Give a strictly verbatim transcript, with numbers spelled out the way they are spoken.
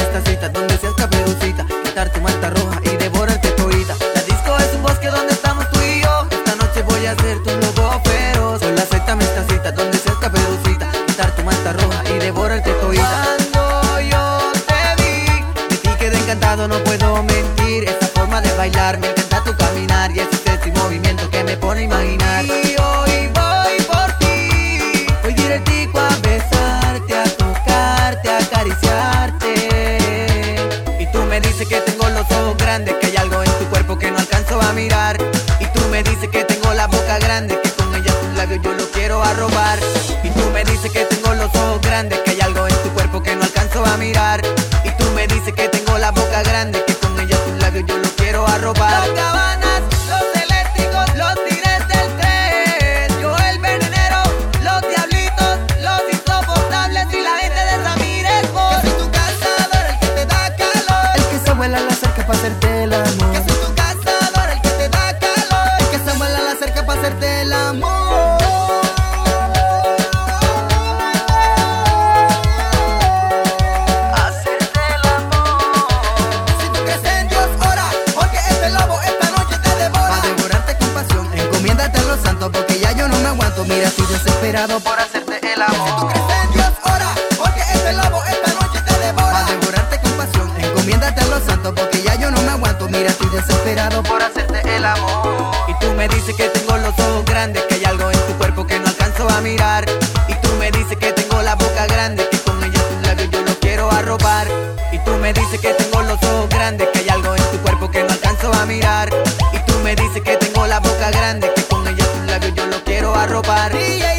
esta cita donde seas caperucita, quitar tu manta roja y devorarte todita. La disco es un bosque donde estamos tú y yo. Esta noche voy a ser tu lobo feroz. Solo acéptame esta cita donde seas caperucita, quitar tu manta roja y devorarte todita. Cuando yo te vi, de ti quedé encantado, no puedo mentir. Esa forma de bailar, me encanta tu caminar y ese sexy movimiento que me pone a imaginar. Y hoy voy por ti, voy directico a besarte, a tocarte, a acariciarte. Y tú me dices que tengo los ojos grandes, que hay algo en tu cuerpo que no alcanzo a mirar. Y tú me dices que tengo la boca grande, que con ella tus labios yo lo quiero arrobar. Y tú me dices que tengo los ojos grandes, que hay algo en tu cuerpo que no alcanzo a mirar. Y tú me dices que tengo la boca grande, que con ella tus labios yo lo quiero arrobar. Los cabanas, los eléctricos, los tires del tren, yo el venenero, los diablitos, los insoportables y la gente de Ramírez Bosch. Que soy tu cazador, el que te da calor, el que se vuela a la cerca para hacerte el amor. Que soy tu cazador, el que te da calor, el que se vuela a la cerca para hacerte el amor. Porque ya yo no me aguanto, mira, estoy desesperado por hacerte el amor. Si tú crees en Dios, ora, porque este lobo esta noche te devora. Va a devorarte con pasión, encomiéndate a los santos, porque ya yo no me aguanto, mira, estoy desesperado por hacerte el amor. Y tú me dices que tengo los ojos grandes, que hay algo en tu cuerpo que no alcanzo a mirar. Y tú me dices que tengo la boca grande, que con ella tus labios yo lo quiero arrobar. Y tú me dices que tengo los ojos grandes, que hay algo en tu cuerpo que no alcanzo a mirar. Y tú me dices que tengo la boca grande, que con ella tus labios yo lo quiero arrobar.